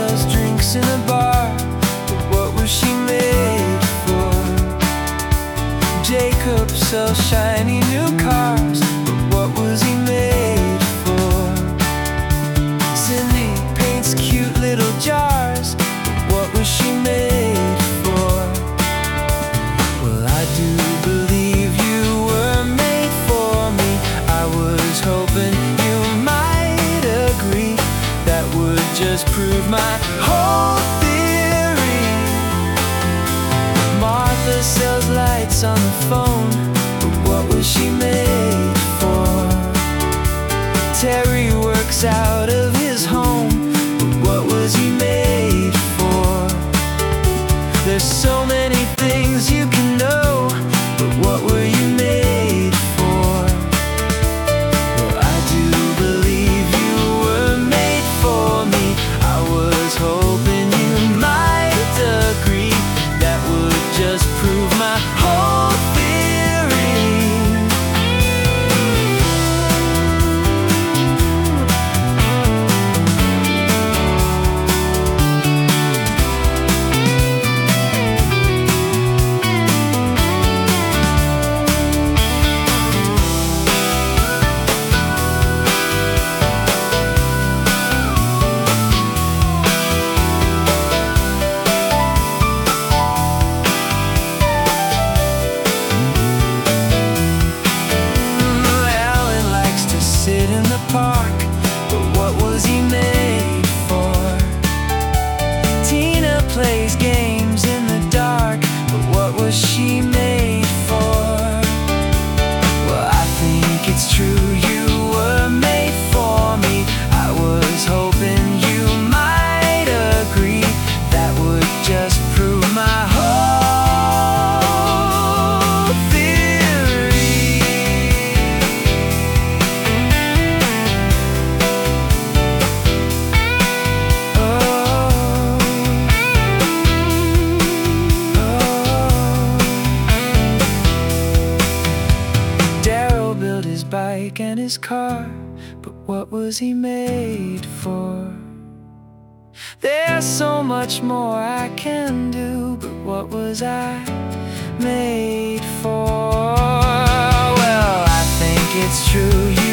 sells drinks in a bar, but what was she made for? Jacob sells shiny new cars, but what was he made for? Cindy paints cute little jars, but what was she made for? Well, I do believe you were made for me. I was hoping you might agree. That would just prove my whole theory. Martha sells lights on the phone, but what was she made for? Terry works out of his home, but what was he made for? There's so many things you can know, but what were you made for? Well, I do believe you were made for me. I was hoping you might agree. That would just prove my whole theory. Alan likes to sit in the park, but what was he made for? Tina plays games in the dark, but what was she made for? Well, I think it's true you were made for me. I was hoping you might agree. That would just prove my whole theory. Daryl built his bike and his car, but what was he made for? There's so much more I can do, but what was I made for? Well, I think it's true